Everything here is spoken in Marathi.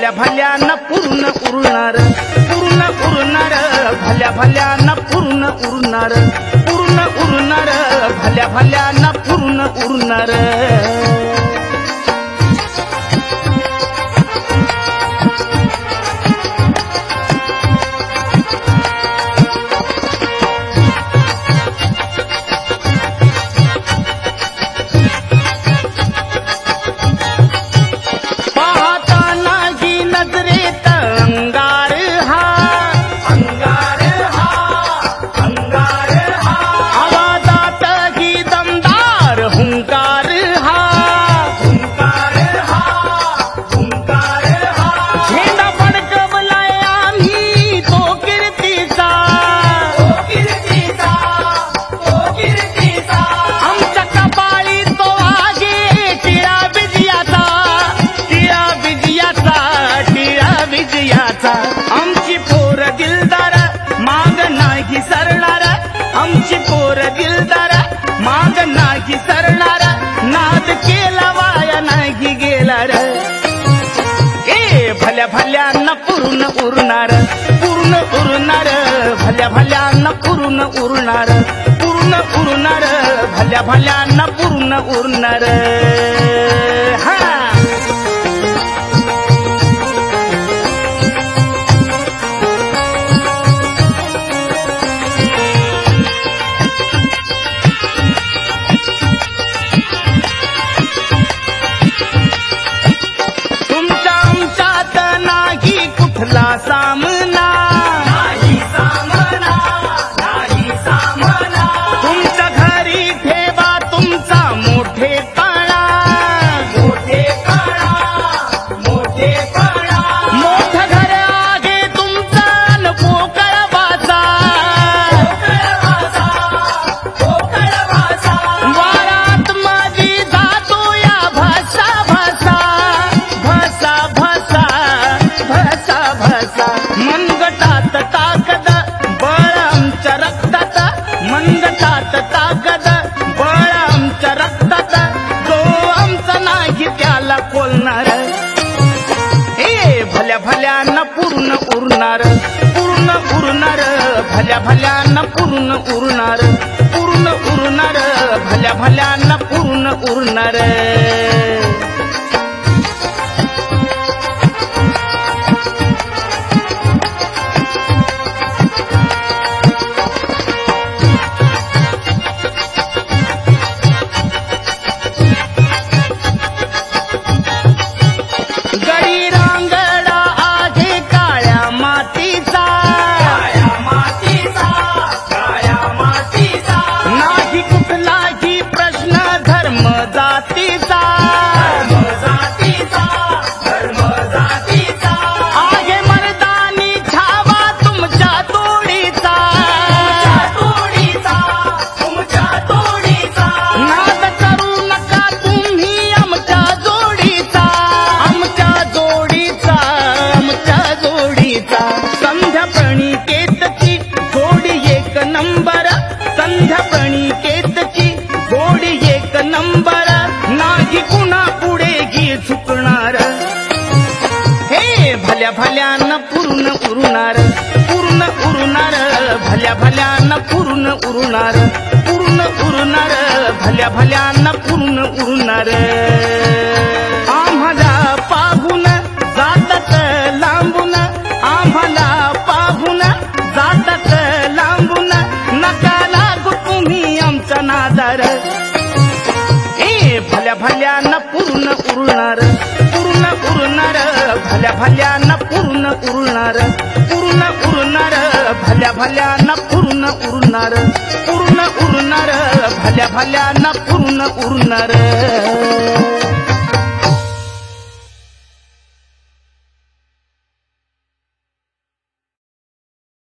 भल्या भल्यानं पूर्ण उरणार पूर्ण उरणार भल्या भल्यानं पूर्ण उरणार पूर्ण उरणार भल्या भल्यानं पूर्ण उरणार आमची पोर दिलदार माग नाही सरणार आमची पोर दिलदार माग नाही सरणार नाद केला वाया नाही गेला रे ए भल्या भल्यानं पूर्ण उरणार भल्या भल्यानं पूर्ण उरणार भल्या भल्यानं पूर्ण उरणार सामना नाही सामना नाही सामना तुमच्या घरी ठेवा तुमचा मोठेपणा मोठं घर आहे तुमचा पोकळ वाचा वारात माझी जातो या भाषा मनगटात ताकद बळ आमच्या रक्तात मनगटात ताकद बळ आमच्या रक्तात जो आमचा नाही त्याला कोलणार हे भल्या भल्यानं पूर्ण उरणार भल्या भल्यानं पूर्ण उरणार भल्या भल्यानं पूर्ण उरणार आहे मर्दानी छावा तुमच्या तोडीचा नाद करू नका तुम्ही आमच्या जोडीचा संध्या प्रणिकेतची जोडी एक नंबर संध्या प्रणिकेतची जोडी एक नंबर नाही कुणा पुढे गी झुकणार हे भल्या भल्यानं पूर्ण उरणार भल्या भल्यानं पूर्ण उरणार भल्या भल्यानं पूर्ण उरणार आम्हाला पाहून जातात लांबून आम्हाला पाहून जातात लांबून नका लागू तुम्ही आमचा नादार भल्या भल्यानं पूर्ण उरणार भल्या भल्यानं पूर्ण उरणार भल्या भल्यानं पूर्ण उरणार भल्या भल्यानं पूर्ण उरणार